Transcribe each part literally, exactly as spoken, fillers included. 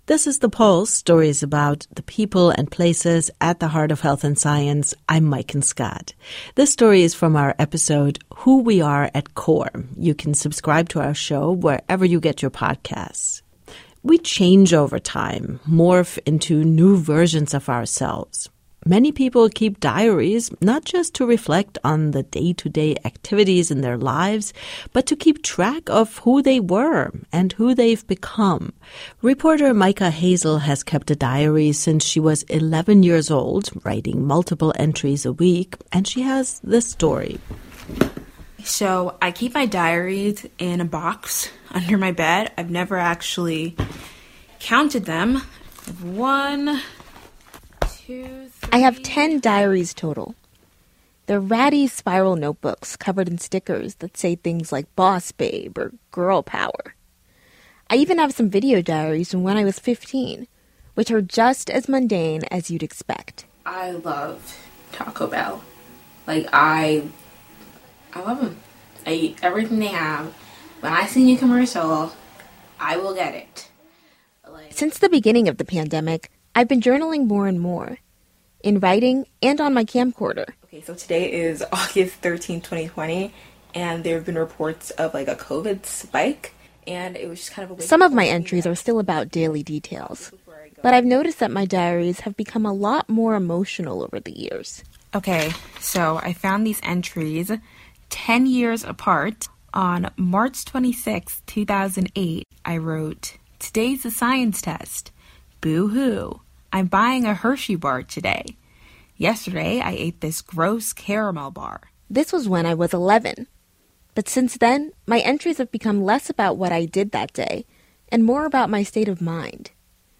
This is The Pulse, stories about the people and places at the heart of health and science. I'm Maiken Scott. This story is from our episode, Who We Are at Core. You can subscribe to our show wherever you get your podcasts. We change over time, morph into new versions of ourselves. Many people keep diaries, not just to reflect on the day-to-day activities in their lives, but to keep track of who they were and who they've become. Reporter Micah Hazel has kept a diary since she was eleven years old, writing multiple entries a week, and she has this story. So I keep my diaries in a box under my bed. I've never actually counted them. One... I have ten diaries total. They're ratty spiral notebooks covered in stickers that say things like boss babe or girl power. I even have some video diaries from when I was fifteen, which are just as mundane as you'd expect. I love Taco Bell. Like, I, I love them. I eat everything they have. When I see a new commercial, I will get it. Like, Since the beginning of the pandemic, I've been journaling more and more, in writing and on my camcorder. Okay, so today is August thirteenth, twenty twenty, and there have been reports of like a COVID spike, and it was just kind of a... Some of my entries are still about daily details, but I've noticed that my diaries have become a lot more emotional over the years. Okay, so I found these entries ten years apart. On March twenty-sixth, two thousand eight, I wrote, "Today's a science test. Boo-hoo. I'm buying a Hershey bar today. Yesterday, I ate this gross caramel bar." This was when I was eleven. But since then, my entries have become less about what I did that day and more about my state of mind.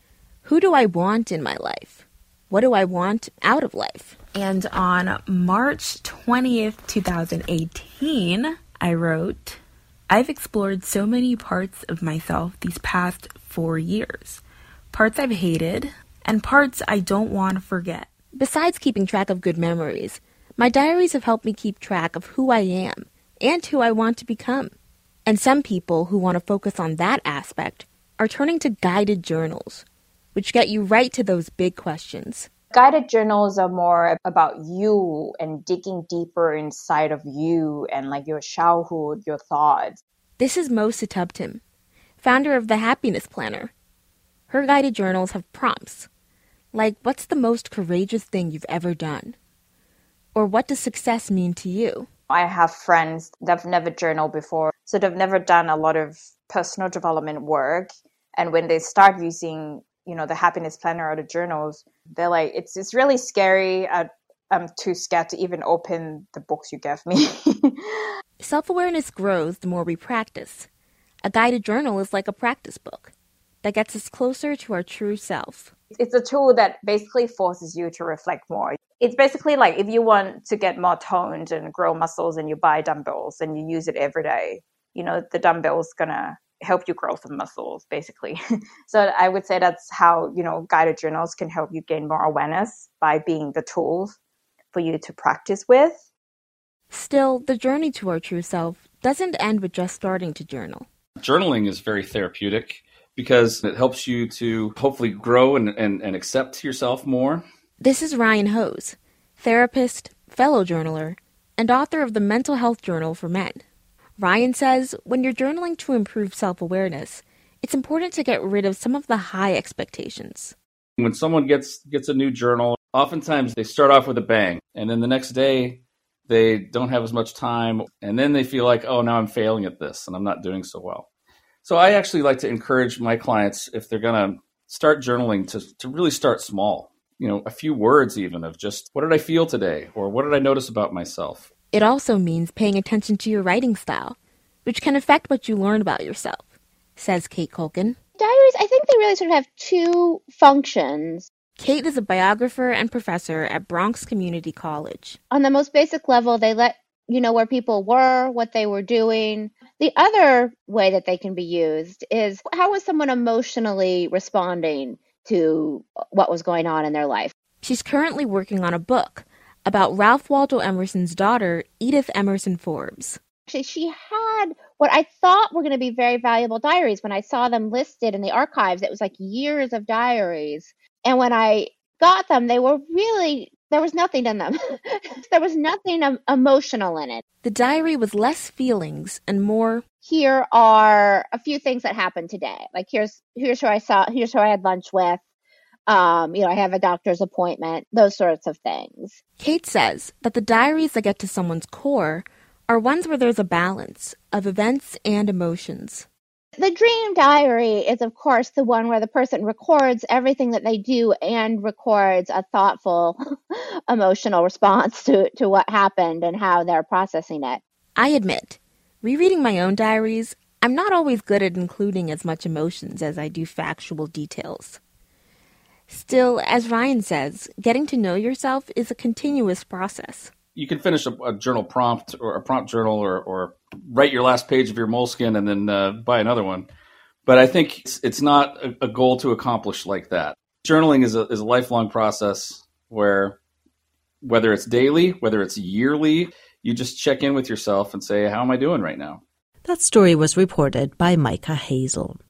Who do I want in my life? What do I want out of life? And on March twentieth, twenty eighteen, I wrote, "I've explored so many parts of myself these past four years. Parts I've hated, and parts I don't want to forget." Besides keeping track of good memories, my diaries have helped me keep track of who I am and who I want to become. And some people who want to focus on that aspect are turning to guided journals, which get you right to those big questions. Guided journals are more about you and digging deeper inside of you and like your childhood, your thoughts. This is Mo Situbtim, founder of The Happiness Planner. Her guided journals have prompts, like what's the most courageous thing you've ever done? Or what does success mean to you? I have friends that have never journaled before, so they've never done a lot of personal development work. And when they start using, you know, the Happiness Planner or the journals, they're like, it's it's really scary. I, I'm too scared to even open the books you gave me. Self-awareness grows the more we practice. A guided journal is like a practice book that gets us closer to our true self. It's a tool that basically forces you to reflect more. It's basically like if you want to get more toned and grow muscles and you buy dumbbells and you use it every day, you know, the dumbbell's going to help you grow some muscles, basically. So I would say that's how, you know, guided journals can help you gain more awareness by being the tools for you to practice with. Still, the journey to our true self doesn't end with just starting to journal. Journaling is very therapeutic because it helps you to hopefully grow and, and, and accept yourself more. This is Ryan Hose, therapist, fellow journaler, and author of the Mental Health Journal for Men. Ryan says when you're journaling to improve self-awareness, it's important to get rid of some of the high expectations. When someone gets gets a new journal, oftentimes they start off with a bang, and then the next day they don't have as much time, and then they feel like, oh, now I'm failing at this, and I'm not doing so well. So I actually like to encourage my clients, if they're going to start journaling, to, to really start small. You know, a few words even of just, what did I feel today? Or what did I notice about myself? It also means paying attention to your writing style, which can affect what you learn about yourself, says Kate Culkin. Diaries, I think they really sort of have two functions. Kate is a biographer and professor at Bronx Community College. On the most basic level, they let you know where people were, what they were doing. The other way that they can be used is how was someone emotionally responding to what was going on in their life. She's currently working on a book about Ralph Waldo Emerson's daughter, Edith Emerson Forbes. Actually, she had what I thought were going to be very valuable diaries. When I saw them listed in the archives, it was like years of diaries. And when I got them, they were really, there was nothing in them. There was nothing um, emotional in it. The diary was less feelings and more, here are a few things that happened today. Like here's here's who I saw, here's who I had lunch with. Um, you know, I have a doctor's appointment, those sorts of things. Kate says that the diaries that get to someone's core are ones where there's a balance of events and emotions. The dream diary is, of course, the one where the person records everything that they do and records a thoughtful, emotional response to, to what happened and how they're processing it. I admit, rereading my own diaries, I'm not always good at including as much emotions as I do factual details. Still, as Ryan says, getting to know yourself is a continuous process. You can finish a, a journal prompt or a prompt journal or, or write your last page of your Moleskine and then uh, buy another one. But I think it's, it's not a, a goal to accomplish like that. Journaling is a, is a lifelong process where whether it's daily, whether it's yearly, you just check in with yourself and say, how am I doing right now? That story was reported by Micah Hazel.